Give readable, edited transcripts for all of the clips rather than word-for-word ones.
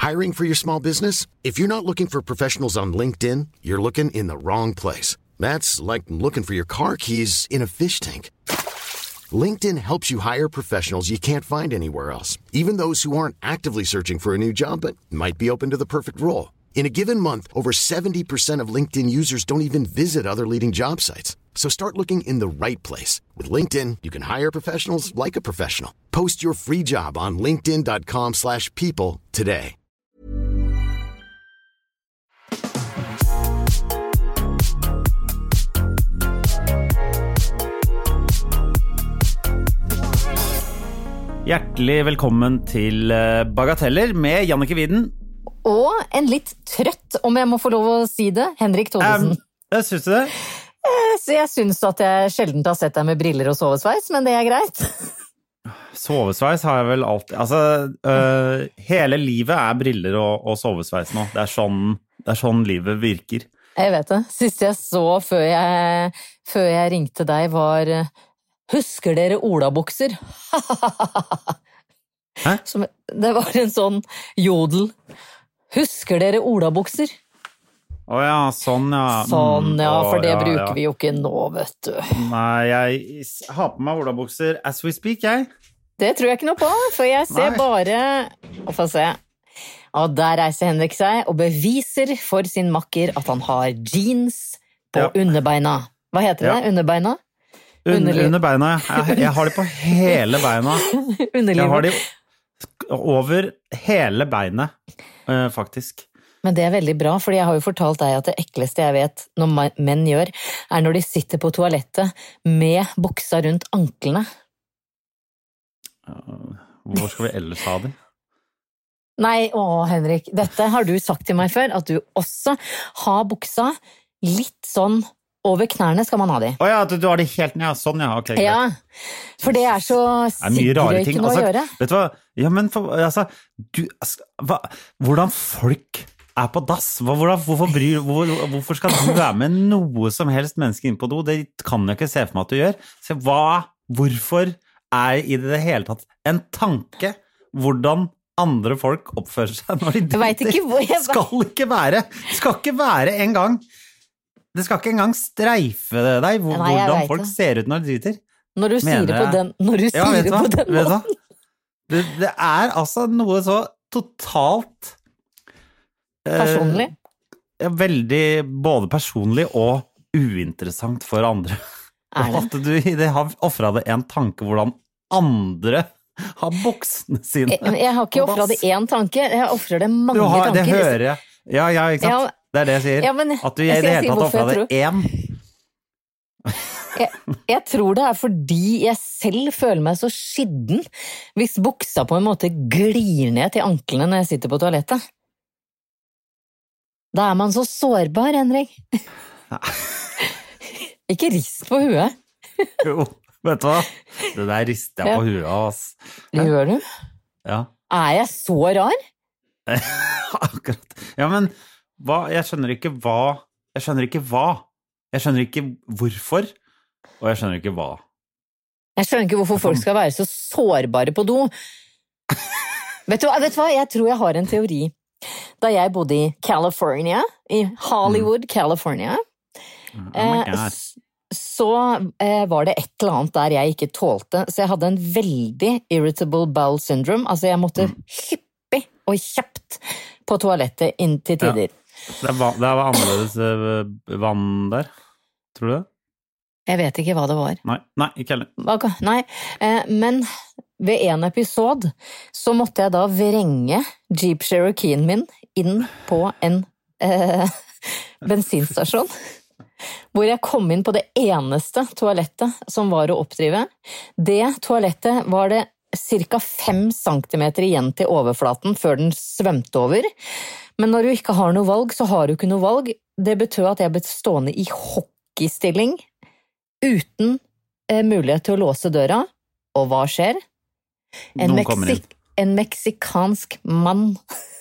Hiring for your small business? If you're not looking for professionals on LinkedIn, you're looking in the wrong place. That's like looking for your car keys in a fish tank. LinkedIn helps you hire professionals you can't find anywhere else, even those who aren't actively searching for a new job but might be open to the perfect role. In a given month, over 70% of LinkedIn users don't even visit other leading job sites. So start looking in the right place. With LinkedIn, you can hire professionals like a professional. Post your free job on linkedin.com/people today. Hjertelig velkommen til Bagateller med Jannicke Widen. Og en litt trøtt, om jeg må få lov å si det, Henrik Thodesen. Synes du det? Så jeg synes at jeg sjelden har sett deg med briller og sovesveis, men det er greit. Sovesveis har jeg vel alltid. Altså, hele livet er briller og sovesveis nå. Det er sånn livet virker. Jeg vet det. Sist jeg så før jeg ringte deg var... Husker dere olabukser? Hæ? Det var en sånn jodel. Husker dere olabukser? Åja, sånn ja. Sånn ja, for det bruker vi jo ikke nå, vet du. Nei, jeg har på meg olabukser as we speak, jeg. Det tror jeg ikke noe på, for jeg ser bare... Få se. Og der reiser Henrik seg og beviser for sin makker at han har jeans på underbeina. Hva heter det? Underbeina? Under beina, jeg har det på hele beina. Jeg har det over hele beinet, faktisk. Men det er veldig bra, fordi jeg har jo fortalt deg at det ekleste jeg vet når menn gjør, er når de sitter på toalettet med buksa rundt anklene. Hvor skal vi ellers ha det? Nei, Henrik, dette har du sagt til meg før, at du også har buksa litt sånn over knærne skal man ha de. Åja, du har de helt ned, sånn ja, ok. Ja, for det er så sikkerøyken å gjøre. Vet du hva, ja, men hvordan folk er på dass? Hvorfor skal du være med noe som helst menneske inn på do? Det kan jeg ikke se for meg at du gjør. Så hvorfor er i det hele tatt en tanke hvordan andre folk oppfører seg når de driter? Jeg vet ikke hvor jeg... Skal ikke være en gang... Det skal ikke engang streife deg hvordan folk ser ut når de driter. Når du sier det på den måten. Det er altså noe så totalt... personlig? Veldig både personlig og uinteressant for andre. At du har offret det en tanke hvordan andre har buksene sine. Jeg har ikke offret det en tanke, jeg offrer det mange tanker. Det hører jeg. Ja, ikke sant? Ja, det er det jeg sier. Ja, at du i det hele tatt offret det en. Jeg tror det er fordi jeg selv føler meg så skidden hvis buksa på en måte glir ned til anklene når jeg sitter på toalettet. Da er man så sårbar, Henrik. Ikke rist på huet. Jo, vet du hva? Det der rister jeg på huet, ass. Gjør du? Ja. Er jeg så rar? Akkurat. Ja, men jeg skjønner ikke hvorfor, og jeg skjønner ikke hva. Jeg skjønner ikke hvorfor folk skal være så sårbare på do. Vet du hva? Jeg tror jeg har en teori. Da jeg bodde i California, i Hollywood, California, så var det et eller annet der jeg ikke tålte, så jeg hadde en veldig irritable bowel syndrome, altså jeg måtte hyppig og kjapt på toalettet inn til tider. Ja. Det var annerledes vann der, tror du det? Jeg vet ikke hva det var. Nei, ikke heller. Nei, men ved en episode så måtte jeg da vrenge Jeep Cherokeen min inn på en bensinstasjon, hvor jeg kom inn på det eneste toalettet som var å oppdrive. Det toalettet var det cirka 5 centimeter igjen til overflaten før den svømte over. Men når du ikke har noe valg, så har du ikke noe valg. Det betød at jeg ble stående i hockeystilling uten mulighet til å låse døra. Og hva skjer? En meksikansk mann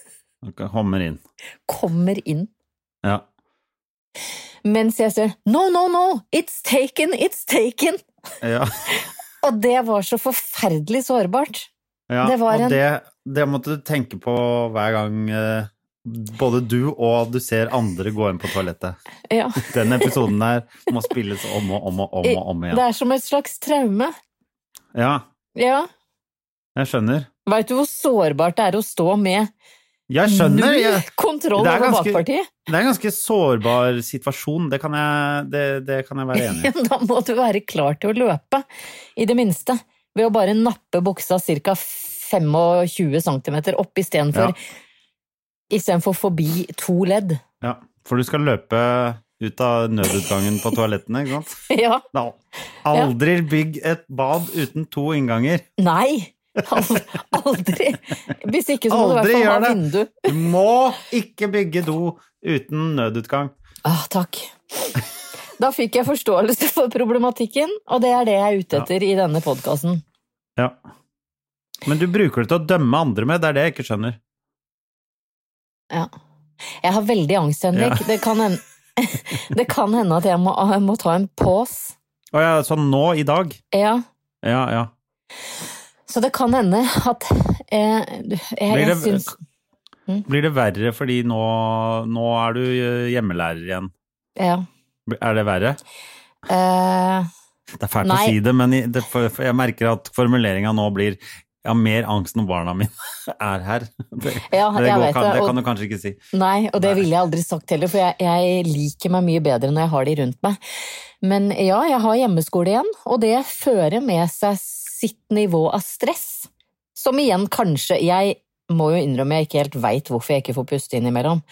kommer inn. Ja. Mens jeg sier, no, it's taken. Ja. Og det var så forferdelig sårbart. Ja, Det var og det måtte du tenke på hver gang både du og du ser andre gå inn på toalettet. Ja. Den episoden der må spilles om og om igjen. Det som et slags traume. Ja, Ja. jeg skjønner. Vet du hvor sårbart det å stå med Jeg skjønner. null kontroll Det er over ganske- bakpartiet? Det er en ganske sårbar situasjon, det kan jeg være enig i. Da må du være klar til å løpe, i det minste, ved å bare nappe buksa ca. 25 centimeter opp istedenfor forbi 2 ledd. Ja, for du skal løpe ut av nødutgangen på toalettene, ikke sant? Ja. Da, aldri bygg et bad uten 2 innganger. Nei, aldri. Hvis ikke så må du i hvert Aldri fall ha gjør det. vindu. Du må ikke bygge do uten nødutgang. Takk. Da fikk jeg forståelse for problematikken, og det det jeg ute etter i denne podcasten. Ja. Men du bruker det til å dømme andre med, det det jeg ikke skjønner. Ja. Jeg har veldig angst, Henrik. Ja. Det kan hende at jeg må ta en pause. Ja, sånn nå i dag? Ja. Ja. Så det kan hende at jeg syns... Blir det verre fordi nå du hjemmelærer igjen? Ja. Det verre? Det fælt nei. å si det, men jeg merker at formuleringen nå blir jeg har mer angst når barna mine her. Jeg vet det. Det kan du kanskje ikke si. Nei, og det ville jeg aldri sagt heller, for jeg liker meg mye bedre når jeg har de rundt meg. Men ja, jeg har hjemmeskole igjen, og det fører med seg sitt nivå av stress, som igjen kanskje, jeg må jo innrømme jeg ikke helt vet hvorfor jeg ikke får puste innimellom.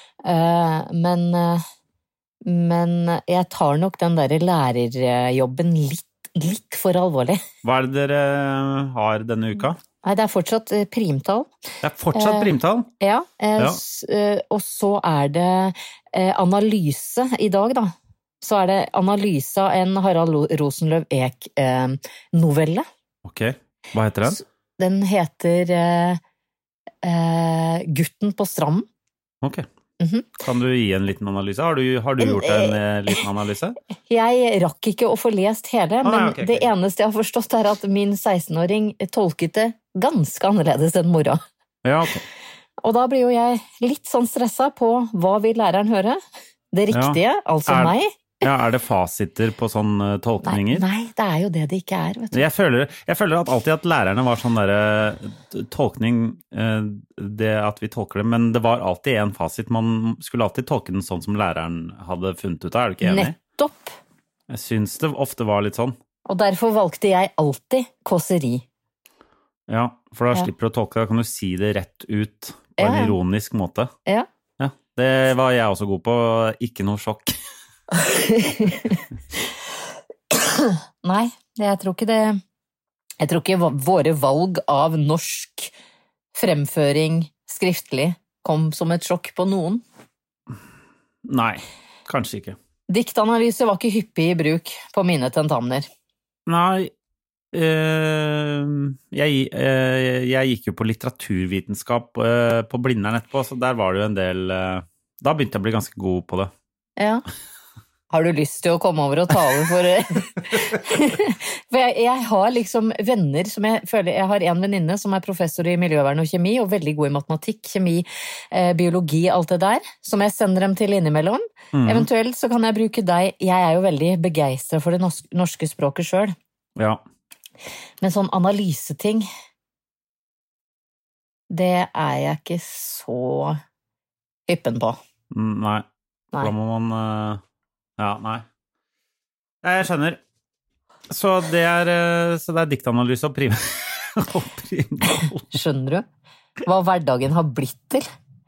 Men jeg tar nok den der lærerjobben litt for alvorlig. Hva det dere har denne uka? Nei, det fortsatt primtall. Det fortsatt primtall? Ja. Og så det analyse i dag, da. Så det analyse av en Harald Rosenløv Eek-novelle. Ok, hva heter den? Den heter Gutten på stranden. Ok. Kan du gi en liten analyse? Har du gjort en liten analyse? Jeg rakk ikke å få lest hele, men ok. det eneste jeg har forstått at min 16-åring tolket det ganske annerledes enn mora. Ja, ok. Og da blir jo jeg litt sånn stresset på hva vil læreren høre? Det riktige, altså meg. Ja, det fasiter på sånne tolkninger? Nei, det jo det ikke vet du. Jeg føler alltid at lærerne var sånn der tolkning, det at vi tolker det, men det var alltid en fasit. Man skulle alltid tolke den sånn som læreren hadde funnet ut av, du ikke enig? Nettopp! Jeg synes det ofte var litt sånn. Og derfor valgte jeg alltid kåseri. Ja, for da slipper du å tolke, da kan du si det rett ut på en ironisk måte. Ja. Det var jeg også god på, ikke noe sjokk. Nei, jeg tror ikke det. Jeg tror ikke våre valg av norsk fremføring skriftlig kom som et sjokk på noen. Nei, kanskje ikke. Diktanalyse var ikke hyppig i bruk på mine tentamener. Nei, jeg gikk jo på litteraturvitenskap på Blindern etterpå, så der var det jo en del, da begynte jeg å bli ganske god på det. Ja. Har du lyst til å komme over og ta over for... For jeg har liksom venner som jeg føler... Jeg har en venninne som professor i miljøvern og kjemi, og veldig god i matematikk, kjemi, biologi, alt det der, som jeg sender dem til innimellom. Eventuelt så kan jeg bruke deg... Jeg jo veldig begeistret for det norske språket selv. Ja. Men sånn analyseting, det jeg ikke så hyppen på. Nei. Da må man... Ja, nei. Jeg skjønner. Så det diktanalyse og primtall. Skjønner du hva hverdagen har blitt til?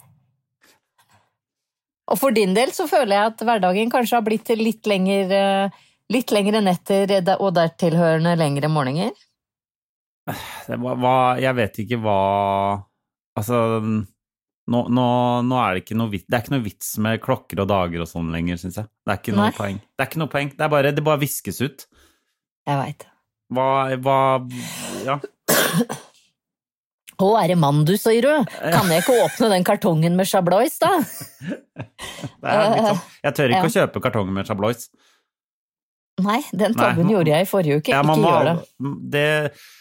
Og for din del så føler jeg at hverdagen kanskje har blitt til litt lengre netter og dertilhørende lengre morgener. Jeg vet ikke hva... Altså... Nå det ikke noe vits, det ikke noe vits med klokker og dager og sånn lenger, synes jeg. Det ikke noe poeng. Det ikke noe poeng. Det bare viskes ut. Jeg vet. Ja. Å, det Mandus, sier du? Kan jeg ikke åpne den kartongen med chablois, da? Det litt sånn. Jeg tør ikke å kjøpe kartongen med chablois. Nei, den tabben gjorde jeg i forrige uke. Ikke gjør det.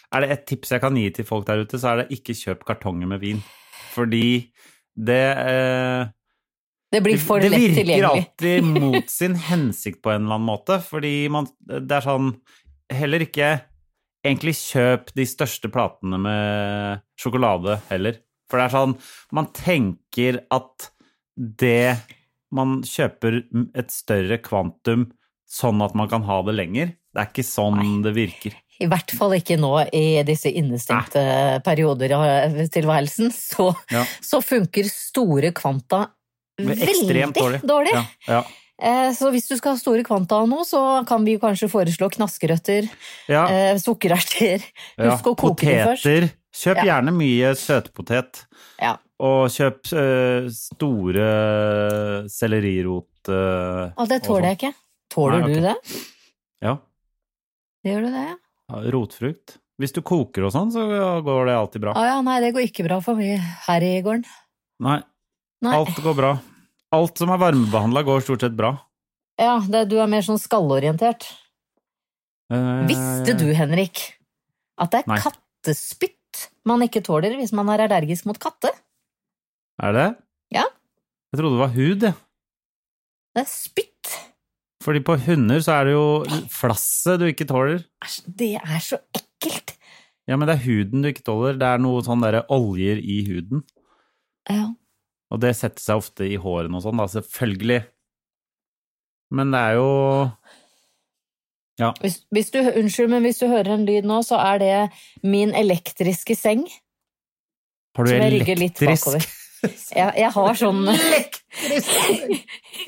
det et tips jeg kan gi til folk der ute, så det ikke kjøp kartonger med vin. Fordi det blir for lett tilgjengelig. Det virker alltid mot sin hensikt på en eller annen måte, fordi det sånn, heller ikke egentlig kjøp de største platene med sjokolade heller. For det sånn, man tenker at man kjøper et større kvantum sånn at man kan ha det lenger. Det ikke sånn det virker. I hvert fall ikke nå i disse innestengte perioder av tilværelsen, så funker store kvanta veldig dårlig. Ja. Så hvis du skal ha store kvanta nå, så kan vi kanskje foreslå knaskerøtter, sukkererter, husk å koke dem først. Poteter, kjøp gjerne mye søtpotet, og kjøp store sellerirot. Det tåler jeg ikke. Tåler du det? Ja. Gjør du det? Rotfrukt. Hvis du koker og sånn, så går det alltid bra. Nei, det går ikke bra for meg her i gården. Nei. Alt går bra. Alt som varmebehandlet går stort sett bra. Ja, du mer sånn skallorientert. Visste du, Henrik, at det kattespytt man ikke tåler hvis man allergisk mot katte? Det? Ja. Jeg trodde det var hud, Det spytt. Fordi på hunder så det jo flasset du ikke tåler. Det så ekkelt. Ja, men det huden du ikke tåler. Det noe sånn der oljer i huden. Ja. Og det setter seg ofte i hårene og sånn, da, selvfølgelig. Men det jo... Ja. Unnskyld, men hvis du hører en lyd nå, så det min elektriske seng. Har du elektrisk? Jeg har sånn... Elektrisk seng?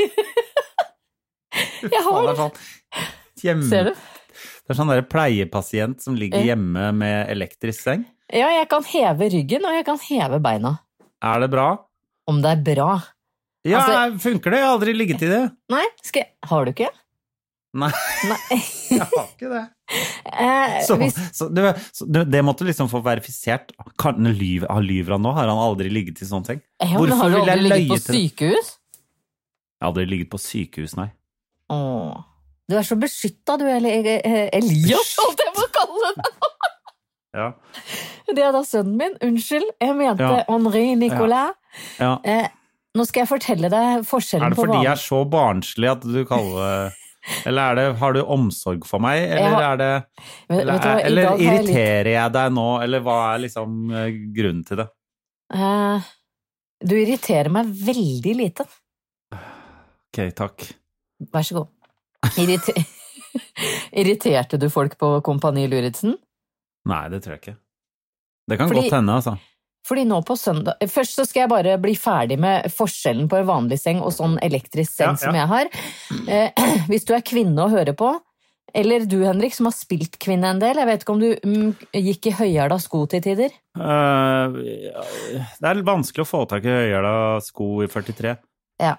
Jeg har det. Ser du? Det sånn der pleiepasient som ligger hjemme med elektrisk seng. Ja, jeg kan heve ryggen, og jeg kan heve beina. Det bra? Om det bra. Ja, funker det? Jeg har aldri ligget i det. Nei, har du ikke? Nei. Jeg har ikke det. Så det måtte liksom få verifisert. Lyver han nå? Har han aldri ligget i sånn seng? Ja, men har du aldri ligget på sykehus? Jeg har aldri ligget på sykehus, nei. Du så beskyttet, du, Elias, alt jeg må kalle det. Ja. Det da sønnen min, unnskyld, jeg mente Henri Nicolas. Ja. Nå skal jeg fortelle deg forskjellen på det fordi jeg så barnslig at du kaller eller har du omsorg for meg, eller eller irriterer jeg deg nå, eller hva liksom grunnen til det? Du irriterer meg veldig lite. Ok, takk. Vær så god. Irriterte du folk på Kompani Luritzen? Nei, det tror jeg ikke. Det kan godt hende, altså. Fordi nå på søndag... Først så skal jeg bare bli ferdig med forskjellen på en vanlig seng og sånn elektrisk seng som jeg har. Hvis du kvinne å høre på, eller du, Henrik, som har spilt kvinne en del, jeg vet ikke om du gikk i høyhæla sko til tider? Det vanskelig å få tak i høyhæla sko i 43. Ja.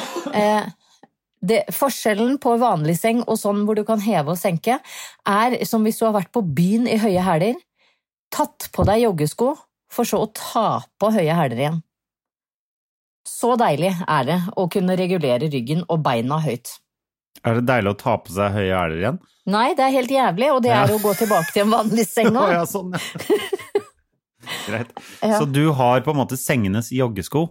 Forskjellen på vanlig seng og sånn hvor du kan heve og senke, som hvis du har vært på byen i høye hæler, tatt på deg joggesko, for så å ta på høye hæler igjen. Så deilig det å kunne regulere ryggen og beina høyt. Det deilig å ta på seg høye hæler igjen? Nei, det helt jævlig, og det å gå tilbake til en vanlig seng også. Ja, sånn, Greit. Ja. Så du har på en måte sengenes joggesko?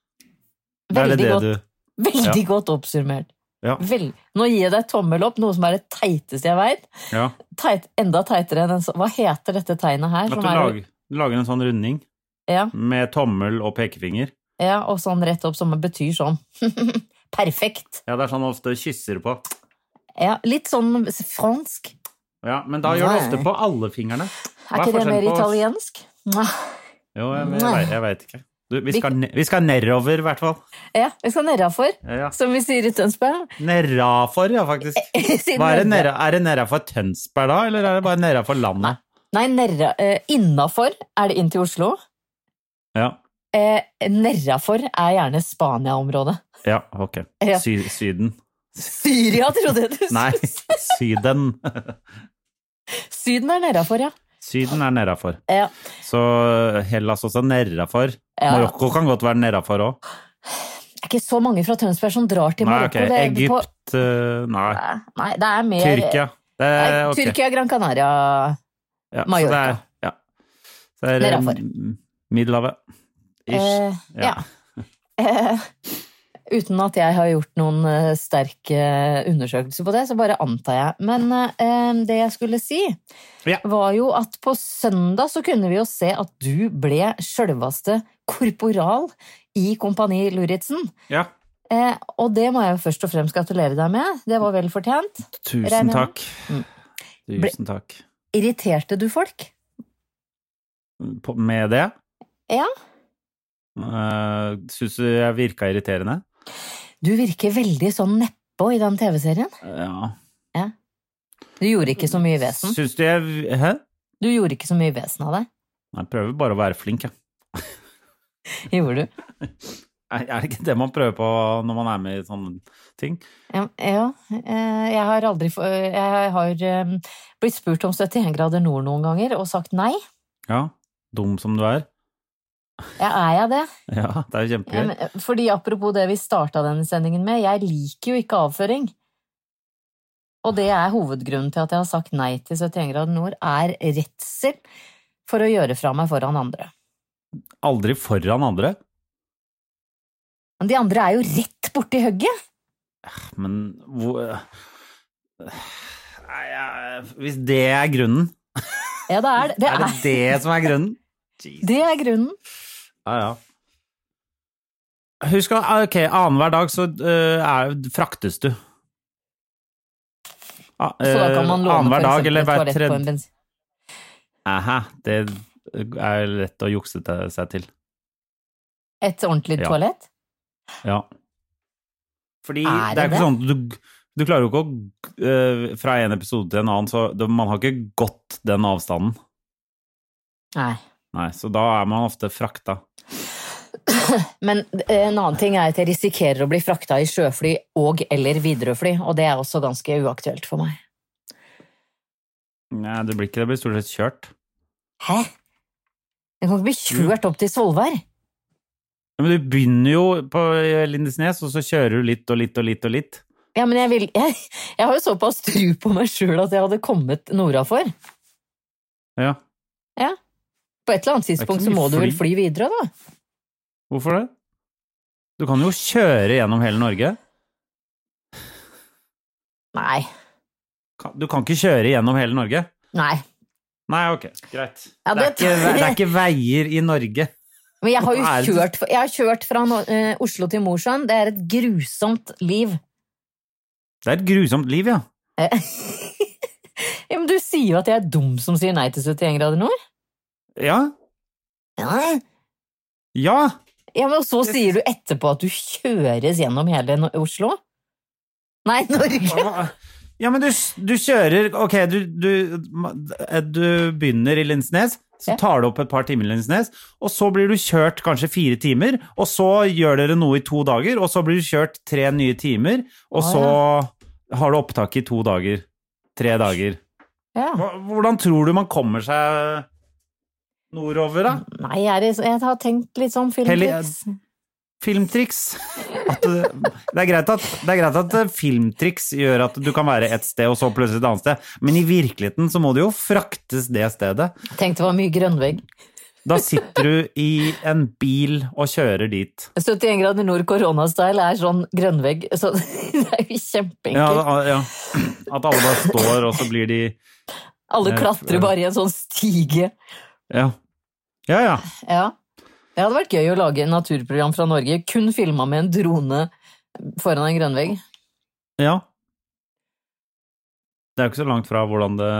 Veldig godt oppsummert. Ja. Nå gir jeg deg tommel opp, noe som det teiteste jeg vet. Ja. Enda teitere enn hva heter dette tegnet her? At du lager en sånn runding med tommel og pekefinger. Ja, og sånn rett opp som betyr sånn. Perfekt. Ja, det sånn ofte kysser på. Ja, litt sånn fransk. Ja, men da gjør du ofte på alle fingrene. Ikke det mer italiensk? Jo, jeg vet ikke. Vi skal nedover, i hvert fall. Ja, vi skal nedafor, som vi sier i Tønsberg. Nedafor, ja, faktisk. Er det nedafor Tønsberg da, eller er det bare nedafor landet? Nei, innafor det inn til Oslo. Ja. Nedafor gjerne Spania-området. Ja, ok. Syden. Syria, trodde jeg du. Nei, Syden. Syden nedafor, ja. Syden nedafor. Ja. Så Hellas også nedafor. Ja. Marokko kan godt være nedafor også. Det ikke så mange fra Tønsberg som drar til Marokko. Nei, ok. Egypt, nei. Nei, det mer... Tyrkia. Tyrkia, Gran Canaria, Mallorca. Så det Nedafor. Middelhavet. Ish. Ja. Uten at jeg har gjort noen sterke undersøkelser på det, så bare antar jeg. Men det jeg skulle si, var jo at på søndag så kunne vi jo se at du ble selveste korporal i Kompani Luritzen. Ja. Og det må jeg jo først og fremst gratulere deg med. Det var vel fortjent. Tusen takk. Tusen takk. Irriterte du folk? Med det? Ja. Synes du jeg virket irriterende? Du virker veldig sånn neppå i den TV-serien. Ja. Du gjorde ikke så mye vesen. Synes du jeg... Hæ? Du gjorde ikke så mye vesen av det. Jeg prøver bare å være flink, ja. Gjorde du? Er det ikke det man prøver på når man er med i sånne ting? Ja, jeg har aldri... Jeg har blitt spurt om 71 grader nord noen ganger, og sagt nei. Ja, dum som du er. Ja, er jeg det? Ja, det er jo kjempegøy. Fordi apropos det vi startet denne sendingen med, jeg liker jo ikke avføring. Og det er hovedgrunnen til at jeg har sagt nei til 71 grader nord, er redsel for å gjøre fra meg foran andre. Aldri foran andre? Men de andre er jo rett borti hugget. Men hvis det er grunnen... Ja, det er det. Er det som er grunnen? Jesus. Det er grunnen. Ja. Husk at, annenhver dag så fraktes du. Så da kan man låne for eksempel et toalett på en bensin. Aha, det er lett å jukse seg til. Et ordentlig toalett? Ja. Fordi det er ikke sånn, du klarer jo ikke å, fra en episode til en annen, så man har ikke gått den avstanden. Nei, så da er man ofte frakta. Men en annen ting er at jeg risikerer å bli frakta i sjøfly og eller Widerøe-fly, og det er også ganske uaktuelt for meg. Nei, det blir ikke det. Det blir stort sett kjørt. Hæ? Jeg kan ikke bli kjørt opp til Svolvær. Men du begynner jo på Lindesnes, og så kjører du litt og litt og litt og litt. Ja, men jeg har jo såpass tro på meg selv at jeg hadde kommet nordafor. Ja. Ja. På et eller annet tidspunkt så må du vel fly videre, da? Hvorfor det? Du kan jo kjøre gjennom hele Norge. Nei. Du kan ikke kjøre gjennom hele Norge? Nei. Nei, ok, greit. Ja, det er ikke veier i Norge. Men jeg har jo kjørt fra Oslo til Mosjøen. Det er et grusomt liv. Det er et grusomt liv, ja. Ja, men du sier jo at jeg er dum som sier nei til 71 grader nord. Ja. Ja. Ja. Ja, men så sier du etterpå at du kjøres gjennom hele Oslo? Nei, Norge. Ja, men du kjører, ok, du begynner i Lindesnes, så tar du opp et par timer i Lindesnes, og så blir du kjørt kanskje 4 timer, og så gjør dere noe i 2 dager, og så blir du kjørt 3 nye timer, og så har du opptak i 2 dager, 3 dager. Ja. Hvordan tror du man kommer seg nordover, da? Nei, jeg har tenkt litt sånn filmtriks. Filmtriks? Det er greit at filmtriks gjør at du kan være et sted og så plutselig et annet sted, men i virkeligheten så må du jo fraktes det stedet. Jeg tenkte det var mye grønnvegg. Da sitter du i en bil og kjører dit. 71 grader nord koronastyle er sånn grønnvegg, så det er jo kjempeenkelt. Ja. At alle bare står, og så blir de... Alle klatrer bare i en sånn stige. Ja. Ja. Det hadde vært gøy å lage en naturprogram fra Norge, kun filmet med en drone foran en grønnvegg. Ja. Det er jo ikke så langt fra hvordan det...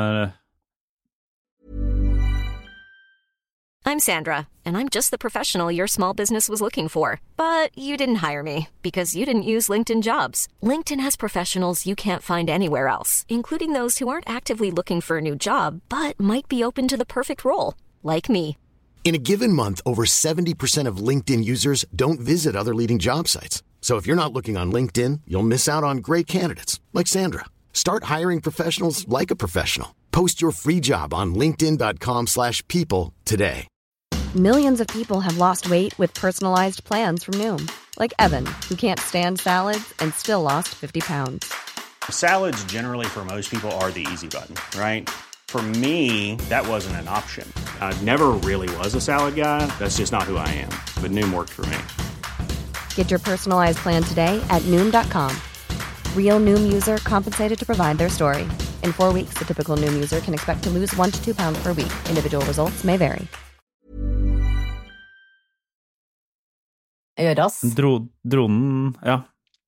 I'm Sandra, and I'm just the professional your small business was looking for. But you didn't hire me, because you didn't use LinkedIn Jobs. LinkedIn has professionals you can't find anywhere else, including those who aren't actively looking for a new job, but might be open to the perfect role, like me. In a given month, over 70% of LinkedIn users don't visit other leading job sites. So if you're not looking on LinkedIn, you'll miss out on great candidates, like Sandra. Start hiring professionals like a professional. Post your free job on linkedin.com/people today. Millions of people have lost weight with personalized plans from Noom. Like Evan, who can't stand salads and still lost 50 pounds. Salads generally for most people are the easy button, right? For me, that wasn't an option. I never really was a salad guy. That's just not who I am. But Noom worked for me. Get your personalized plan today at Noom.com. Real Noom user compensated to provide their story. In 4 weeks, the typical Noom user can expect to lose 1 to 2 pounds per week. Individual results may vary. Gjøras. Dronen, ja.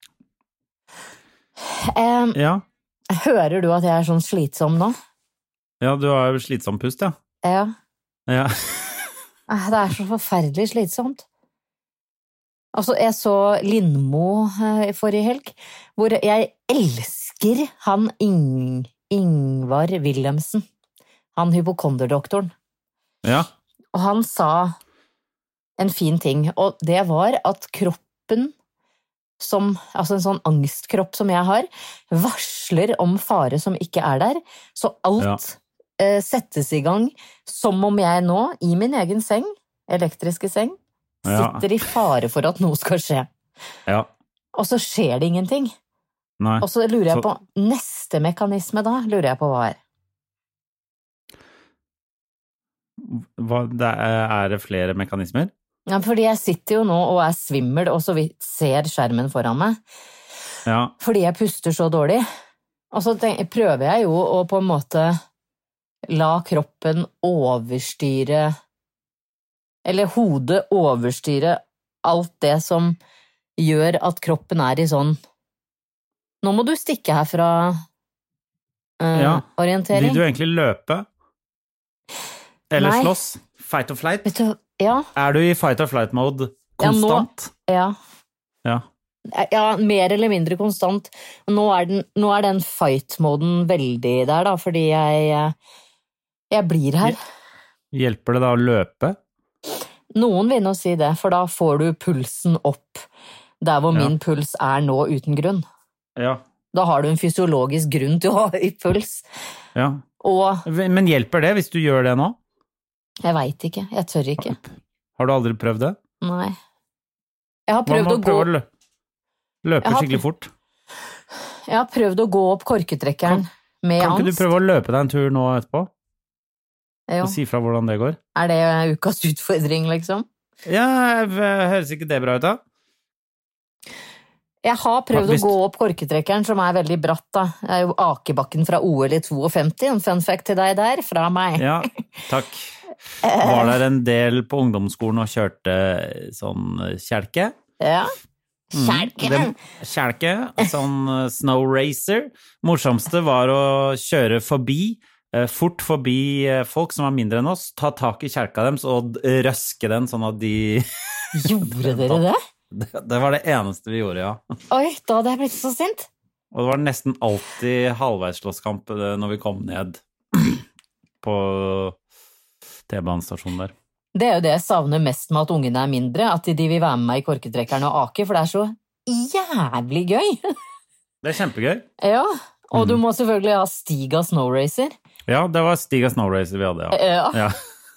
Ja. Hører du at jeg sånn slitsom nå? Ja, du har jo slitsom pust, ja. Ja. Ja. Det så forferdelig slitsomt. Altså, jeg så Lindmo forrige helg, hvor jeg elsker han Ingvar Wilhelmsen, han hypokonderdoktoren. Ja. Og han sa en fin ting, og det var at kroppen, altså en sånn angstkropp som jeg har, varsler om fare som ikke der, så alt settes i gang som om jeg nå, i min egen seng, elektriske seng, sitter i fare for at noe skal skje. Ja. Og så skjer det ingenting. Nei. Og så lurer jeg på, neste mekanisme da, lurer jeg på hva det flere mekanismer? Ja, fordi jeg sitter jo nå og svimmel, og så vidt ser skjermen foran meg. Ja. Fordi jeg puster så dårlig. Og så prøver jeg jo å på en måte la kroppen overstyre, eller hodet overstyre alt det som gjør at kroppen i sånn, nå må du stikke herfra orientering. Vil du egentlig løpe? Eller slåss? Fight or flight? Vet du, ja. Du i fight or flight mode konstant? Ja. Ja, mer eller mindre konstant. Nå den fight-moden veldig der da, fordi jeg blir her. Hjelper det da å løpe? Noen vil nå si det, for da får du pulsen opp der hvor min puls nå uten grunn. Ja. Da har du en fysiologisk grunn til å ha høy puls. Ja. Men hjelper det hvis du gjør det nå? Jeg vet ikke, jeg tør ikke. Har du aldri prøvd det? Nei. Jeg har prøvd å gå... Løpe skikkelig fort? Jeg har prøvd å gå opp korketrekkeren med angst. Kan ikke du prøve å løpe deg en tur nå etterpå? Jo. Og si fra hvordan det går? Det ukas utfordring, liksom? Ja, høres ikke det bra ut da? Jeg har prøvd å gå opp korketrekkeren, som veldig bratt da. Det jo Akebakken fra OL i 52, en fun fact til deg der, fra meg. Ja, takk. Var der en del på ungdomsskolen og kjørte sånn kjelke? Ja. Kjelke, sånn snow racer. Morsomste var å kjøre fort forbi folk som var mindre enn oss, ta tak i kjelka deres og røske den sånn at de... Gjorde dere det? Det var det eneste vi gjorde, ja. Oi, da hadde jeg blitt så sint. Og det var nesten alltid halvveisslåsskamp når vi kom ned på T-banestasjonen der. Det jo det jeg savner mest med at ungene mindre, at de vil være med meg i korketrekkerne og ake, for det så jævlig gøy. Det kjempegøy. Ja, og du må selvfølgelig ha Stiga Snow Racer. Ja, det var Stiga Snow Racer vi hadde, ja.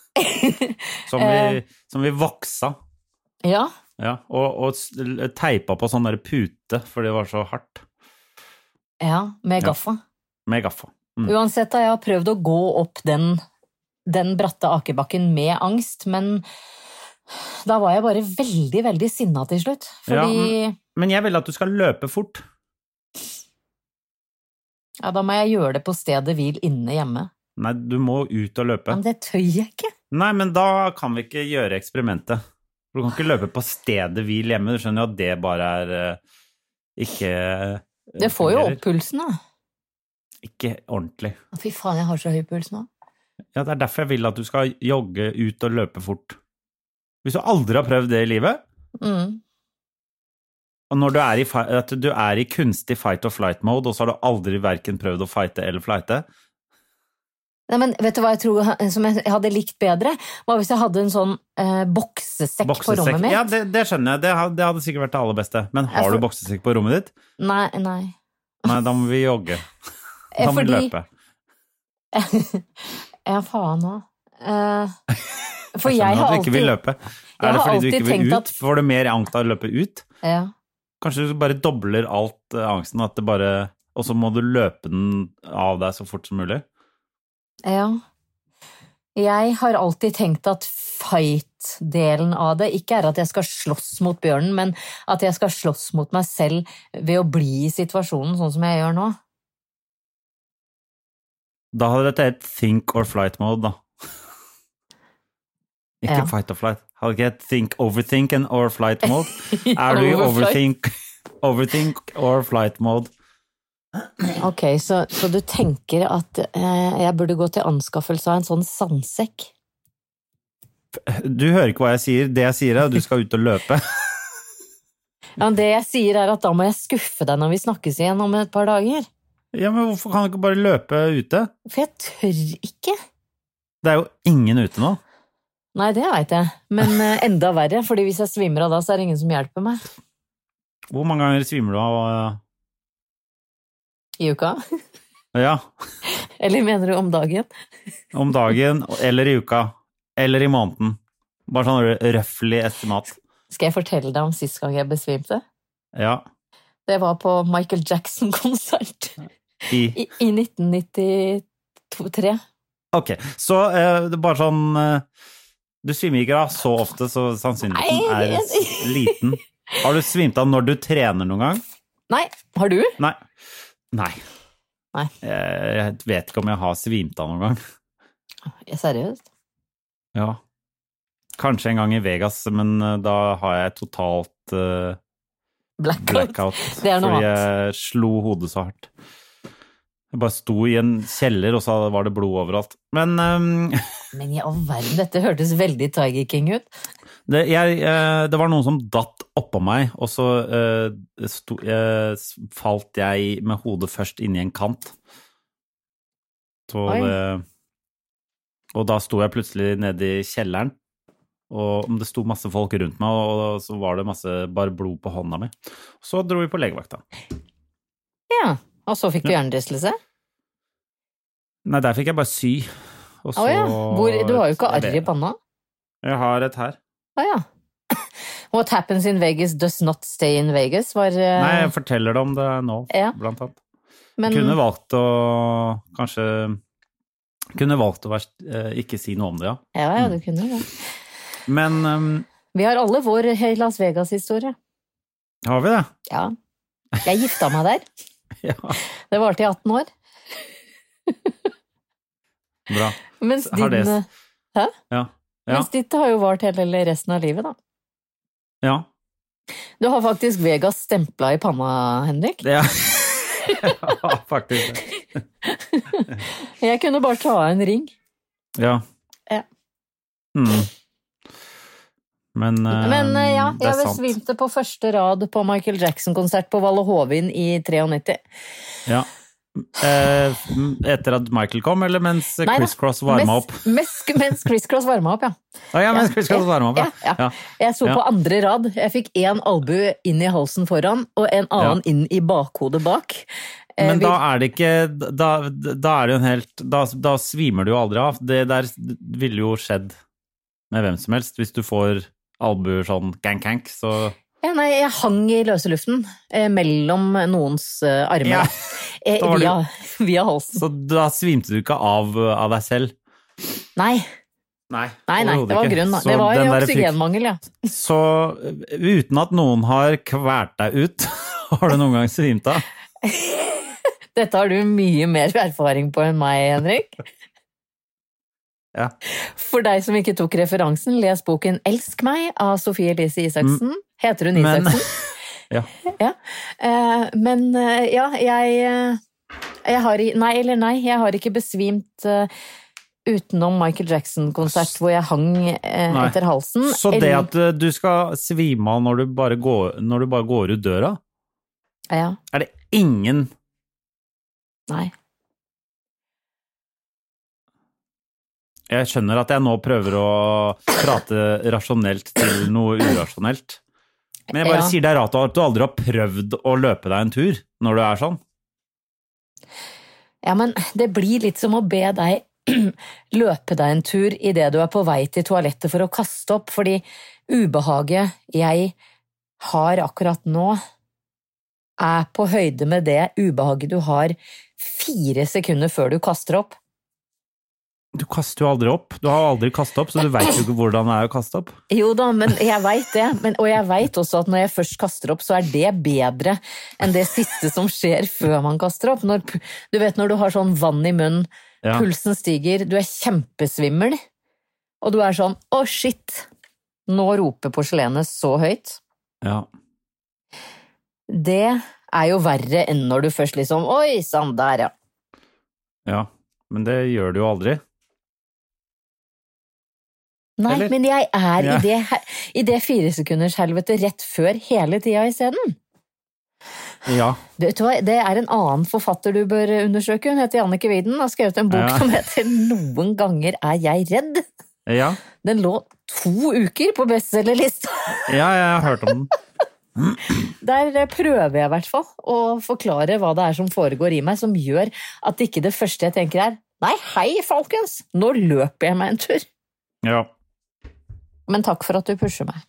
Som vi voksa. Ja. Ja, og teipa på sånn der pute, for det var så hardt. Ja, med gaffa. Med gaffa. Uansett da, jeg har prøvd å gå opp den bratte akebakken med angst, men da var jeg bare veldig, veldig sinnet til slutt. Fordi... Ja, men jeg vil at du skal løpe fort. Ja, da må jeg gjøre det på stedet hvil inne hjemme. Nei, du må ut og løpe. Men det tør jeg ikke. Nei, men da kan vi ikke gjøre eksperimentet. Du kan ikke løpe på stedet hvil hjemme, du skjønner jo at det bare ikke... Det får jo opp pulsen da. Ikke ordentlig. Fy faen, jeg har så høy puls nå. Ja, det derfor jeg vil at du skal jogge ut og løpe fort. Hvis du aldri har prøvd det i livet, og når du i kunstig fight or flight mode, og så har du aldri hverken prøvd å fighte eller flighte. Nei, men vet du hva jeg tror som jeg hadde likt bedre? Var hvis jeg hadde en sånn boksesekk på rommet mitt. Ja, det skjønner jeg. Det hadde sikkert vært det aller beste. Men har du boksesekk på rommet ditt? Nei. Nei, da må vi jogge. Da må vi løpe. Ja, faen nå. For jeg har alltid... du ikke vil løpe. Det fordi du ikke vil ut? Får du mer angst av å løpe ut? Ja. Kanskje du bare dobler alt angsten, og så må du løpe den av deg så fort som mulig? Ja. Jeg har alltid tenkt at fight-delen av det ikke at jeg skal slåss mot bjørnen, men at jeg skal slåss mot meg selv ved å bli i situasjonen sånn som jeg gjør nå. Da hadde dette et think or flight mode, da. Ikke fight or flight. Hadde ikke et think, overthink and or flight mode? Du i overthink or flight mode? Ok, så du tenker at jeg burde gå til anskaffelse av en sånn sandsekk? Du hører ikke hva jeg sier. Det jeg sier at du skal ut og løpe. Ja, det jeg sier at da må jeg skuffe deg når vi snakkes igjen om et par dager. Ja, men hvorfor kan du ikke bare løpe ute? For jeg tør ikke. Det jo ingen ute nå. Nei, det vet jeg. Men enda verre, fordi hvis jeg svimer av da, så det ingen som hjelper meg. Hvor mange ganger svimer du av? I uka? Ja. Eller mener du om dagen? Om dagen, eller i uka, eller i måneden. Bare sånn røffelig estimat. Skal jeg fortelle deg om sist gang jeg besvimte? Ja. Det var på Michael Jackson-konsert i 1993. Ok, så det bare sånn, du svimer ikke da så ofte, så sannsynligheten liten. Har du svimt av når du trener noen gang? Nei, har du? Nei. Jeg vet ikke om jeg har svimt av noen gang. Seriøst? Ja. Kanskje en gang i Vegas, men da har jeg totalt blackout. Det noe fordi jeg slo hodet så hardt. Jeg bare sto i en kjeller, og så var det blod overalt. Men i all verden, dette hørtes veldig Tiger King ut. Det var noen som datt oppå meg, og så falt jeg med hodet først inn i en kant. Og da sto jeg plutselig nede i kjelleren, og det sto masse folk rundt meg, og så var det bare blod på hånda mi. Så dro vi på legevakta. Ja, og så fikk du hjernerystelse? Nei, der fikk jeg bare sy. Og så, du har jo ikke arr i panna? Jeg har et her. Ja. What happens in Vegas does not stay in Vegas, var... Nei, jeg forteller det om det nå, blant annet. Men... Kunne valgt å ikke si noe om det, ja. Ja, du kunne det. Men... vi har alle vår Las Vegas-historie. Har vi det? Ja. Jeg gifta meg der. Ja. Det varte i 18 år. Bra. Mens din... Hæ? Ja. Mens ditt har jo vart hele resten av livet, da. Ja. Du har faktisk Vegas stempla i panna, Henrik. Ja, faktisk. Jeg kunne bare ta av en ring. Ja. Men jeg besvimte på første rad på Michael Jackson-konsert på Valle Hovin i 93. Ja. Etter at Michael kom, eller mens Criss Cross varma opp? Mens Criss Cross varma opp, ja. Mens Criss Cross varma opp, ja. Jeg sto på andre rad. Jeg fikk en albue inn i halsen foran, og en annen inn i bakhodet bak. Men da er det ikke, da er det jo en helt, da svimer du jo aldri av. Det der ville jo skjedd med hvem som helst, hvis du får albuer sånn gank, så... Ja, nei, jeg hang i løse luften mellom noens armer via halsen. Så da svimte du ikke av deg selv? Nei, det var grunn. Det var oksygenmangel, ja. Så uten at noen har kvært deg ut, har du noen gang svimt av? Dette har du mye mer erfaring på enn meg, Henrik. Ja. For deg som ikke tok referansen, les boken «Elsk meg» av Sofie Elise Isaksen. Heter hun Isaksen? Ja. Jeg har ikke besvimt utenom Michael Jackson-konsert hvor jeg hang etter halsen. Så det at du skal svime av når du bare går ut døra? Ja. Er det ingen? Nei. Jeg skjønner at jeg nå prøver å prate rasjonelt til noe urasjonelt. Men jeg bare sier det rart at du aldri har prøvd å løpe deg en tur når du er sånn. Ja, men det blir litt som å be deg løpe deg en tur i det du er på vei til toalettet for å kaste opp, fordi ubehaget jeg har akkurat nå er på høyde med det ubehaget du har 4 sekunder før du kaster opp. Du kaster jo aldri opp. Du har aldri kastet opp, så du vet jo ikke hvordan det å kaste opp. Jo da, men jeg vet det. Og jeg vet også at når jeg først kaster opp, så det bedre enn det siste som skjer før man kaster opp. Du vet når du har sånn vann i munnen, pulsen stiger, du kjempesvimmel, og du sånn, shit, nå roper porselenet så høyt. Ja. Det jo verre enn når du først liksom, oi, sann, der, ja. Ja, men det gjør du jo aldri. Nei, eller? Men jeg i det 4 sekunders helvete rett før hele tida i scenen. Ja. Vet du hva, det en annen forfatter du bør undersøke. Hun heter Jannicke Widen, har skrevet en bok som heter Noen ganger jeg redd. Ja. Den lå 2 uker på bestselgerlista. Ja, jeg har hørt om den. Der prøver jeg i hvert fall å forklare hva det som foregår i meg, som gjør at ikke det første jeg tenker nei, hei folkens, nå løper jeg meg en tur. Ja. Men takk for at du pusher meg.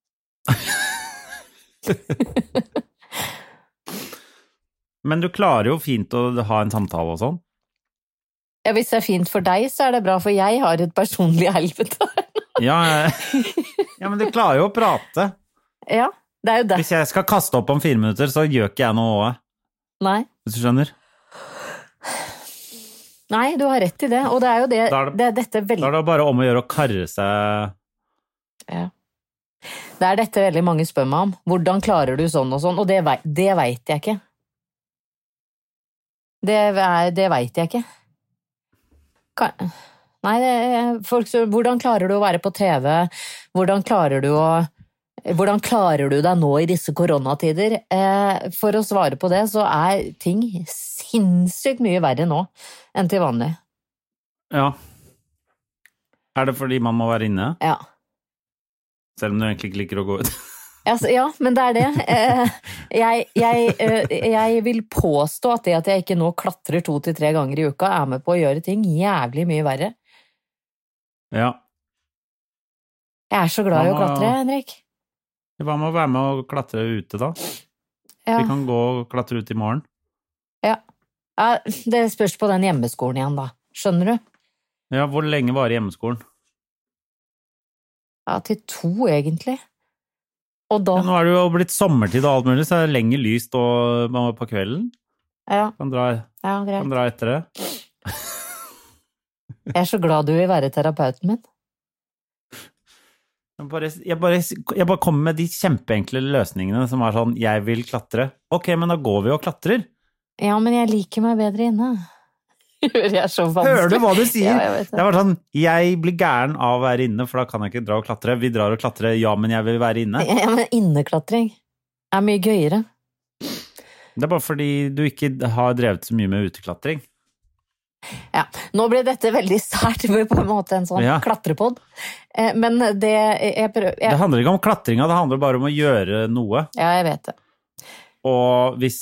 Men du klarer jo fint å ha en samtale og sånn. Ja, hvis det fint for deg, så det bra, for jeg har et personlig helvete. Ja, men du klarer jo å prate. Ja, det jo det. Hvis jeg skal kaste opp om 4 minutter, så gjør ikke jeg noe også. Nei. Hvis du skjønner? Nei, du har rett i det, og det jo det, dette veldig... Da det bare om å gjøre å karre seg... Ja. Det dette veldig mange spør meg om. Hvordan klarer du sånn og sånn? Og det vet jeg ikke. Det vet jeg ikke. Nei, hvordan klarer du å være på TV? Hvordan klarer du deg nå i disse koronatider? For å svare på det, så ting sinnssykt mye verre nå enn til vanlig. Ja. Det fordi man må være inne? Ja. Selv om du egentlig ikke liker å gå ut. Ja, men det det. Jeg vil påstå at det at jeg ikke nå klatrer 2 til 3 ganger i uka, med på å gjøre ting jævlig mye verre. Ja. Jeg så glad i å klatre, Henrik. Hva med å være med og klatre ute da? Ja. Vi kan gå og klatre ut i morgen. Ja, det spørs på den hjemmeskolen igjen da. Skjønner du? Ja, hvor lenge var hjemmeskolen? Ja, til 2 egentlig. Og da... Ja, nå det jo blitt sommertid og alt mulig, så det lenger lyst på kvelden. Ja. Kan dra etter det. Jeg så glad du vil være terapeuten min. Jeg bare kommer med de kjempeenkle løsningene som sånn, jeg vil klatre. Ok, men da går vi og klatrer. Ja, men jeg liker meg bedre inne. Jeg så vanskelig. Hører du hva du sier? Ja, jeg vet det. Det var sånn, jeg blir gæren av å være inne, for da kan jeg ikke dra og klatre. Vi drar og klatre, ja, men jeg vil være inne. Ja, men inneklatring mye gøyere. Det bare fordi du ikke har drevet så mye med uteklatring. Ja, nå ble dette veldig sært på en måte en sånn klatrepod. Men det Det handler ikke om klatringa, det handler bare om å gjøre noe. Ja, jeg vet det. Og hvis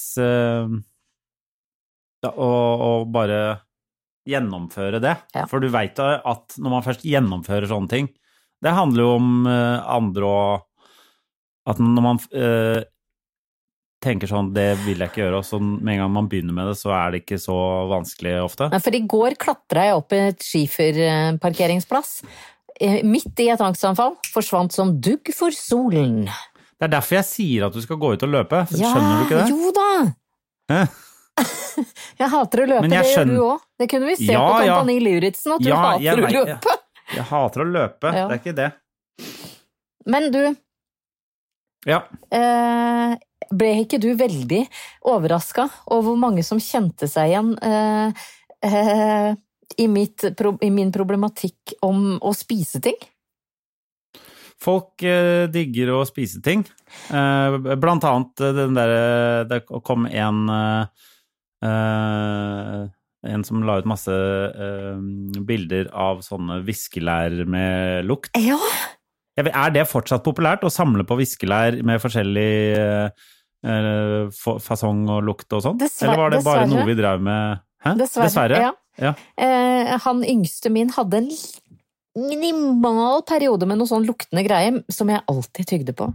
og bare gjennomføre det. Ja. For du vet at når man først gjennomfører sånne ting, det handler jo om andre og at når man tenker sånn, det vil jeg ikke gjøre, og så med en gang man begynner med det, så det ikke så vanskelig ofte. Nei, for i går klatret jeg opp i et skiferparkeringsplass. Midt i et angstanfall, forsvant som dugg for solen. Det derfor jeg sier at du skal gå ut og løpe. Skjønner du ikke det? Jo da! Jeg hater å løpe, det gjør du også. Det kunne vi se på Kompani Luritzen, at du hater å løpe. Jeg hater å løpe, det ikke det. Men du, ble ikke du veldig overrasket over hvor mange som kjente seg igjen i min problematikk om å spise ting? Folk digger å spise ting. Blant annet det kom en som la ut masse bilder av sånne viskelær med lukt. Ja. Det fortsatt populært å samle på viskelær med forskjellig fasong og lukt og sånt? Eller var det bare noe vi drev med? Hæ? Dessverre. Ja. Han yngste min hadde en minimal periode med noe sånn luktende greie som jeg alltid tygde på.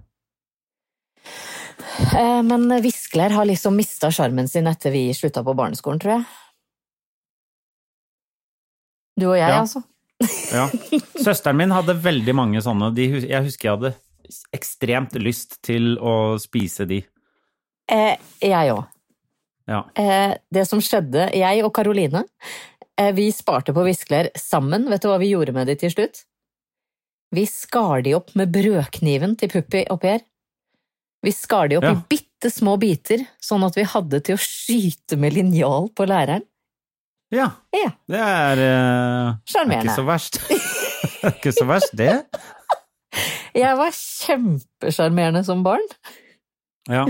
Men viskelær har liksom mistet charmen sin etter vi sluttet på barneskolen, tror jeg. Du og jeg, Ja. altså. Ja. Søsteren min hadde veldig mange sånne. Jeg husker jeg hadde ekstremt lyst til å spise de. Jeg også. Ja. Det som skjedde, jeg og Karoline, vi sparte på viskelær sammen. Vet du hva vi gjorde med de til slutt? Vi skar de opp med brødkniven til Puppi og Per. Vi skar de opp i bitte små biter, sånn at vi hadde til å skyte med linjal på læreren. Ja. Det er Charmerende. ikke så verst. Ikke så verst, det. Jeg var kjempesjarmerende som barn. Ja.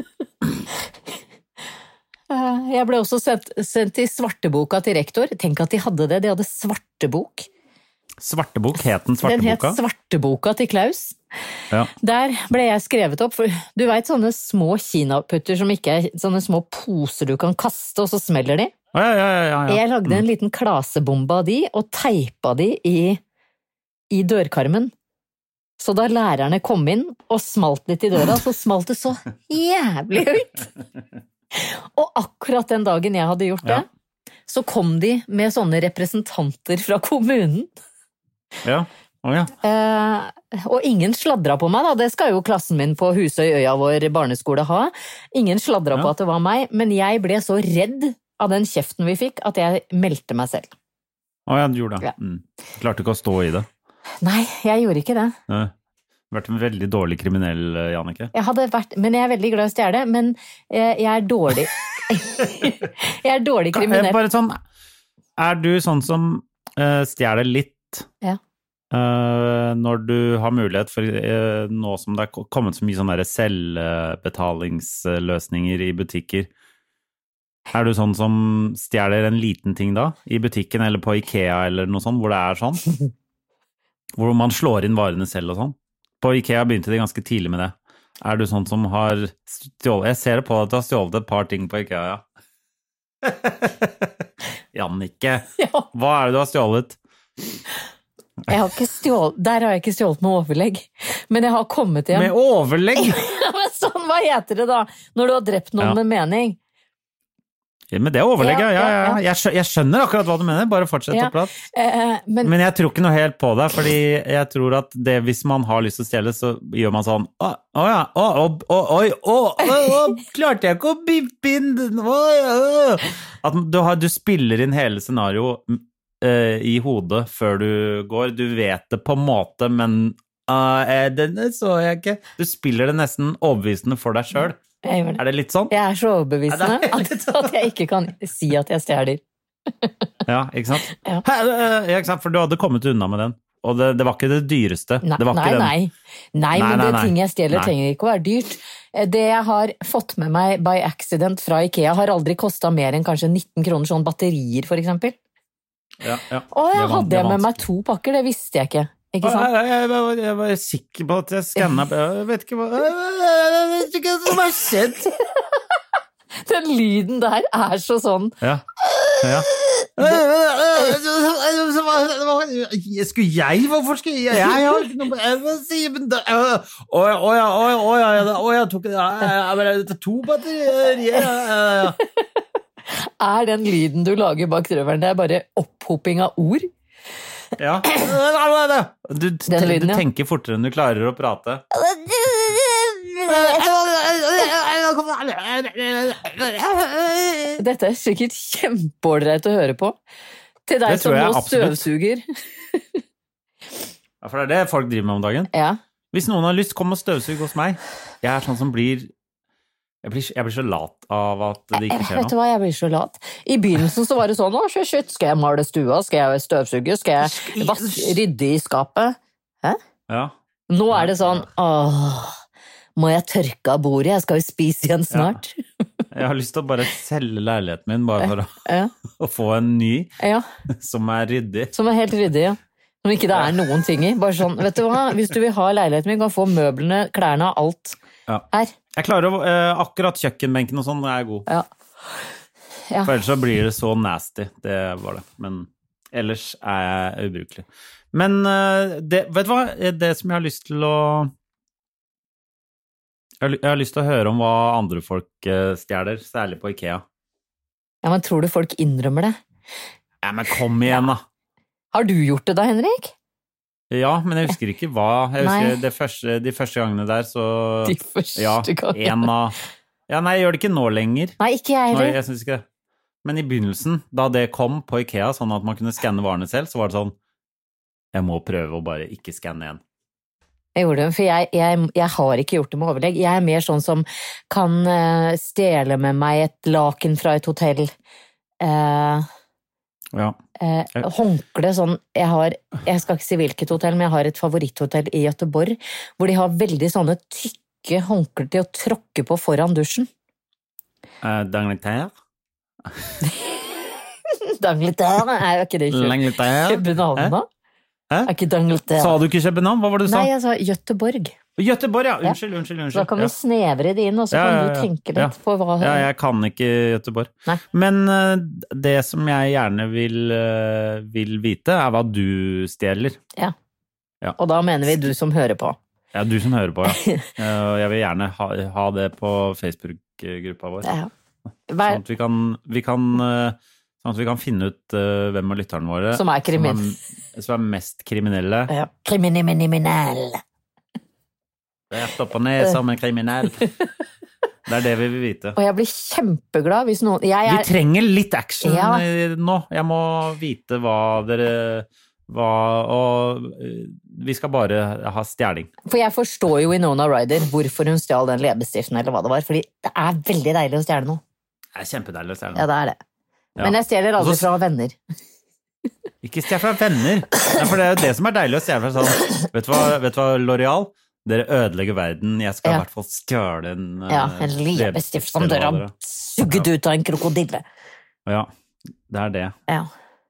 Jeg ble også sendt i svarteboka til rektor. Tenk at de hadde det, de hadde svartebok. Svartebok, het den Den het svarteboka? Svarteboka til Klaus. Ja. Der ble jeg skrevet opp, for du vet sånne små kinaputter som ikke er sånne små poser du kan kaste, og så smeller de. Ja. Jeg lagde en liten klasebombe av de, og teipa de i dørkarmen. Så da lærerne kom inn og smalt litt i døra, så smalt det så jævlig høyt. Og akkurat den dagen jeg hadde gjort det, så kom de med sånne representanter fra kommunen. Ja. Og ingen sladra på meg da, det skal jo klassen min på Husøyøya vår barneskole ha. Ingen sladra på at det var meg, men jeg ble så redd av den kjeften vi fikk, at jeg meldte meg selv. Du gjorde det. Klarte ikke å stå i det. Nei, jeg gjorde ikke det. Du har vært en veldig dårlig kriminell, Jannicke. Men jeg er veldig glad i å stjele, men jeg er dårlig. Jeg er dårlig kriminell. Bare sånn, er du sånn som stjeler litt når du har mulighet for nå som det er kommet så mye sånne selvbetalingsløsninger i butikker? Er du sånn som stjeler en liten ting da, i butikken eller på IKEA eller noe sånt, hvor det er sånn? Hvor man slår inn varene selv og sånn? På IKEA begynte de ganske tidlig med det. Er du sånn som har stjålet? Jeg ser det på at du har stjålet et par ting på IKEA, ja. Jannicke, hva er det du har stjålet? Der har jeg ikke stjålet med overlegg, men jeg har kommet hjem. Med overlegg? Ja, men sånn, hva heter det da, når du har drept noen med mening? Men det er overlegg, ja. Jeg skjønner akkurat hva du mener, bare fortsett å prate. Men jeg tror ikke noe helt på det, fordi jeg tror at det, hvis man har lyst til å stjele, så gjør man sånn, klarte jeg ikke å bippe inn den, at du spiller inn hele scenario i hodet før du går, du vet det på en måte, men denne så jeg ikke. Du spiller det nesten overbevisende for deg selv. Er det litt sånn? Jeg er så overbevisende at jeg ikke kan si at jeg stjeler. Ja, ikke sant? Ja, ikke sant? For du hadde kommet unna med den. Og det var ikke det dyreste. Nei, det var ikke den. Nei, men det ting jeg stjeler trenger ikke å være dyrt. Det jeg har fått med meg by accident fra IKEA har aldri kostet mer enn kanskje 19 kroner, sånn batterier for eksempel. Ja. Og jeg hadde med meg 2 pakker, det visste jeg ikke. Ikke sant? Jeg var sikker på at jeg skannet. Jeg vet ikke hva som har skjedd. Den lyden der er så sånn. Ja. Skulle jeg? Hvorfor skulle jeg? Jeg har ikke noe jeg tok 2 batterier. Er den lyden du lager bak drøveren, det er bare opphoping av ord? Ja. Du tenker fortere enn du klarer å prate. Dette er sikkert kjempeålreit å høre på. Til deg som nå støvsuger. Ja, for det er det folk driver med om dagen. Ja. Hvis noen har lyst, kom og støvsug hos meg. Jeg er sånn som blir så lat av at det ikke skjer noe. Vet du hva, jeg blir så lat. I begynnelsen så var det sånn, shit, skal jeg male stua, skal jeg støvsuge, skal jeg rydde i skapet? Hæ? Ja. Nå er det sånn, må jeg tørke av bordet, jeg skal jo spise igjen snart. Ja. Jeg har lyst til å bare selge leiligheten min, bare for å få en ny, som er ryddig. Som er helt ryddig, ja. Som ikke det er noen ting i. Bare sånn, vet du hva, hvis du vil ha leiligheten min, kan få møblene, klærne, alt her. Jeg klarer akkurat kjøkkenbenken og sånn, er god. Ja. For ellers så blir det så nasty, det var det. Men ellers er jeg ubrukelig. Men vet du hva, det som jeg har lyst til å... Jeg har lyst til å høre om hva andre folk stjeler, særlig på IKEA. Ja, men tror du folk innrømmer det? Ja, men kom igjen da. Har du gjort det da, Henrik? Ja, men jeg husker ikke hva. Jeg husker de første gangene der, så... De første gangene? Nei, jeg gjør det ikke nå lenger. Nei, ikke jeg heller. Jeg synes ikke det. Men i begynnelsen, da det kom på IKEA, sånn at man kunne skanne varene selv, så var det sånn, jeg må prøve å bare ikke skanne igjen. Jeg gjorde det, for jeg har ikke gjort det med overlegg. Jeg er mer sånn som kan stjele med meg et laken fra et hotell. Håndkle sånn, jeg skal ikke si hvilket hotell, men jeg har et favoritthotell i Göteborg, hvor de har veldig sånne tykke håndkler til å tråkke på foran dusjen. D'Angleterre? D'Angleterre, er ikke det København da? Er ikke D'Angleterre? Sa du ikke København? Hva var det du sa? Nei, jeg sa Göteborg. Göteborg, ja. Unnskyld. Da kan vi snevre det inn, og så kan du tenke litt på hva... Ja, jeg kan ikke Göteborg. Nei. Men det som jeg gjerne vil vite, er hva du stjeler. Ja. Og da mener vi du som hører på. Ja, du som hører på, ja. Jeg vil gjerne ha det på Facebook-gruppa vår. Ja. Sånn at vi kan finne ut hvem av lytterne våre som er mest kriminelle. Ja. Kriminell. Rett opp og ned som en kriminell. Det er det vi vil vite. Og jeg blir kjempeglad hvis noen... Vi trenger litt action nå. Jeg må vite og vi skal bare ha stjeling. For jeg forstår jo Winona Ryder hvorfor hun stjal den leppestiften eller hva det var, fordi det er veldig deilig å stjele noe. Det er kjempedeilig å stjele noe. Ja, det er det. Men jeg stjeler aldri fra venner. Ikke stjel fra venner. Nei, for det er jo det som er deilig å stjele fra sånn. Vet du hva, L'Oreal? Dere ødelegger verden. Jeg skal i hvert fall stjøle en leppestift som dere har sugget ut av en krokodille. Ja, det er det. Ja,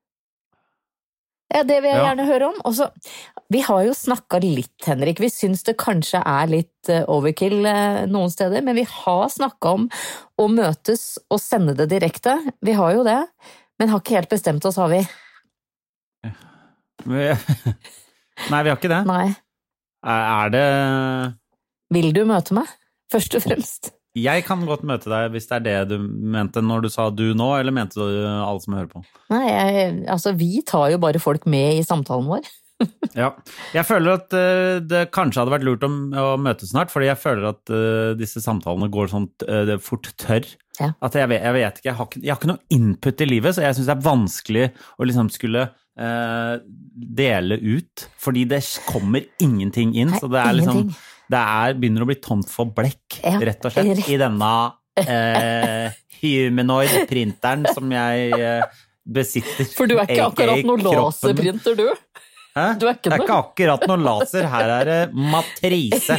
det vil jeg gjerne høre om. Også, vi har jo snakket litt, Henrik. Vi synes det kanskje er litt overkill noen steder, men vi har snakket om å møtes og sende det direkte. Vi har jo det, men har ikke helt bestemt oss, har vi? Nei, vi har ikke det. Nei. Er det... Vil du møte meg, først og fremst? Jeg kan godt møte deg hvis det er det du mente når du sa du nå, eller mente du alle som hører på? Nei, vi tar jo bare folk med i samtalen vår. Ja, jeg føler at det kanskje hadde vært lurt å møte snart, fordi jeg føler at disse samtalene går sånn fort tørr. Ja. At jeg vet ikke, jeg har ikke noe input i livet, så jeg synes det er vanskelig å liksom skulle dele ut, fordi det kommer ingenting inn, så det er liksom, begynner å bli tomt for blekk, rett og slett, i denne humanoid-printeren som jeg besitter. For du er ikke akkurat noen laserprinter, du? Hæ? Det er ikke akkurat noen laser, her er det matrise.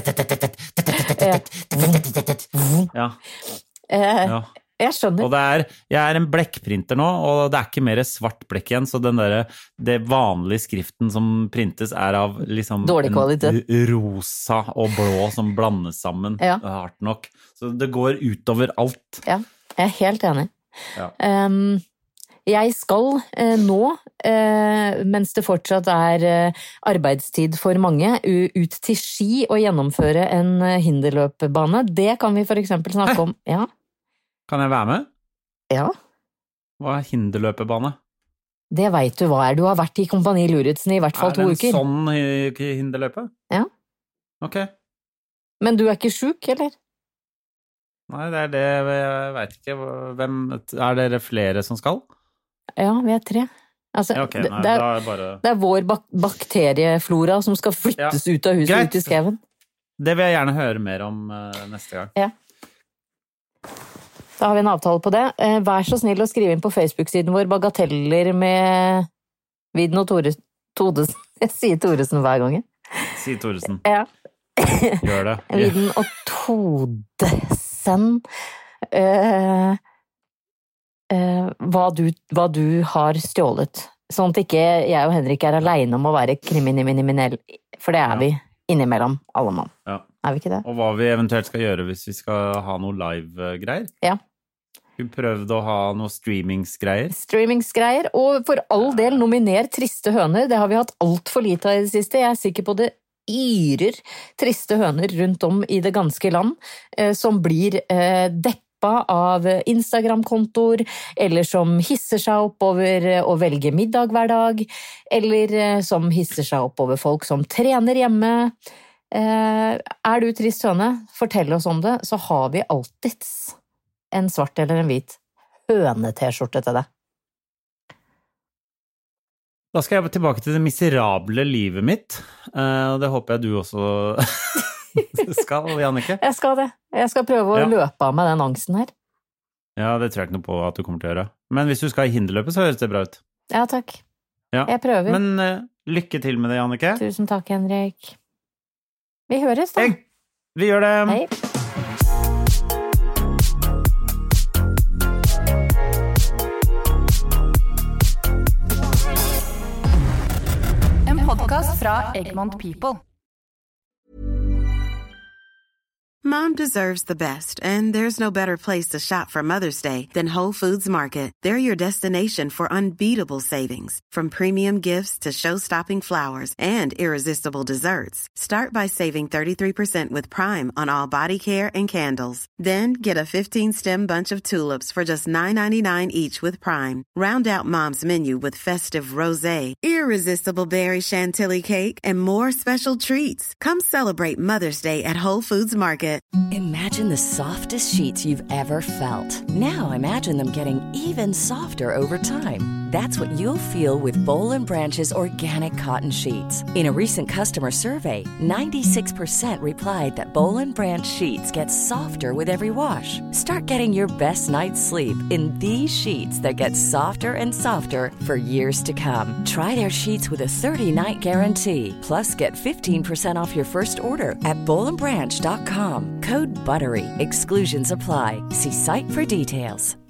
Ja. Jeg skjønner. Og jeg er en blekkprinter nå, og det er ikke mer svart blekk igjen, så det vanlige skriften som printes er av liksom dårlig kvalitet. Rosa og blå som blandes sammen hardt nok. Så det går utover alt. Ja, jeg er helt enig. Ja. Jeg skal nå, mens det fortsatt er arbeidstid for mange, ut til Ski og gjennomføre en hinderløpebane. Det kan vi for eksempel snakke om. Ja. Kan jeg være med? Ja. Hva er hinderløpebane? Det vet du hva er. Du har vært i Kompani Luritzen i hvert fall 2 uker. Er det en sånn hinderløpe? Ja. Ok. Men du er ikke syk, eller? Nei, det er det, jeg vet ikke. Er dere flere som skal? Ja, vi er 3. Altså, okay, nei, det er vår bakterieflora som skal flyttes ut av huset, ut i skaven. Det vil jeg gjerne høre mer om neste gang. Ja. Da har vi en avtale på det. Vær så snill å skrive inn på Facebook-siden vår bagateller med Viden og Todesen. Jeg sier Thoresen hver gang. Si Thoresen. Ja. Gjør det. Viden og Todesen. Hva du har stjålet. Sånn at ikke jeg og Henrik er alene om å være kriminell. For det er vi innimellom, alle mann. Ja. Er vi ikke det? Og hva vi eventuelt skal gjøre hvis vi skal ha noe live-greier. Ja. Vi prøvde å ha noe streamingsgreier. Streamingsgreier, og for all del nominer triste høner. Det har vi hatt alt for lite av i det siste. Jeg er sikker på det yrer triste høner rundt om i det ganske land, som blir gruppa av Instagram-kontoer, eller som hisser seg opp over å velge middag hver dag, eller som hisser seg opp over folk som trener hjemme. Er du trist høne, fortell oss om det, så har vi alltids en svart eller en hvit høne-t-skjorte til deg. Da skal jeg tilbake til det miserable livet mitt, og det håper jeg du også skal, Jannicke. Jeg skal det. Jeg skal prøve å løpe av med den angsten her. Ja, det tror jeg ikke noe på at du kommer til å gjøre. Men hvis du skal i hinderløpet, så høres det bra ut. Ja, takk. Ja. Jeg prøver. Men lykke til med det, Jannicke. Tusen takk, Henrik. Vi høres da. Vi gjør det. Hei. Podcast fra Egmont People. Mom deserves the best, and there's no better place to shop for Mother's Day than Whole Foods Market. They're your destination for unbeatable savings, from premium gifts to show-stopping flowers and irresistible desserts. Start by saving 33% with Prime on all body care and candles. Then get a 15-stem bunch of tulips for just $9.99 each with Prime. Round out Mom's menu with festive rosé, irresistible berry chantilly cake, and more special treats. Come celebrate Mother's Day at Whole Foods Market. Imagine the softest sheets you've ever felt. Now imagine them getting even softer over time. That's what you'll feel with Boll & Branch's organic cotton sheets. In a recent customer survey, 96% replied that Boll & Branch sheets get softer with every wash. Start getting your best night's sleep in these sheets that get softer and softer for years to come. Try their sheets with a 30-night guarantee. Plus, get 15% off your first order at bollandbranch.com. Code BUTTERY. Exclusions apply. See site for details.